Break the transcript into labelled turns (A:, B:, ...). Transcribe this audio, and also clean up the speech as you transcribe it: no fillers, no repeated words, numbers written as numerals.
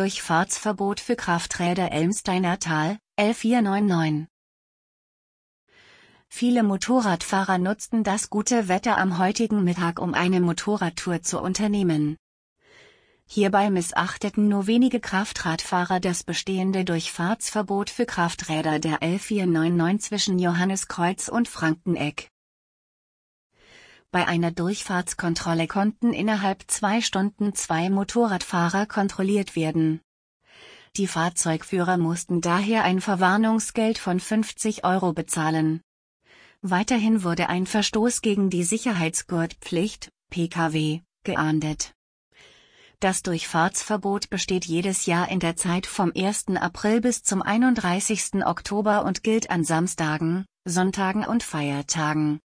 A: Durchfahrtsverbot für Krafträder Elmsteiner Tal, L499. Viele Motorradfahrer nutzten das gute Wetter am heutigen Mittag, um eine Motorradtour zu unternehmen. Hierbei missachteten nur wenige Kraftradfahrer das bestehende Durchfahrtsverbot für Krafträder der L499 zwischen Johanniskreuz und Frankeneck. Bei einer Durchfahrtskontrolle konnten innerhalb 2 Stunden 2 Motorradfahrer kontrolliert werden. Die Fahrzeugführer mussten daher ein Verwarnungsgeld von 50 € bezahlen. Weiterhin wurde ein Verstoß gegen die Sicherheitsgurtpflicht, PKW, geahndet. Das Durchfahrtsverbot besteht jedes Jahr in der Zeit vom 1. April bis zum 31. Oktober und gilt an Samstagen, Sonntagen und Feiertagen.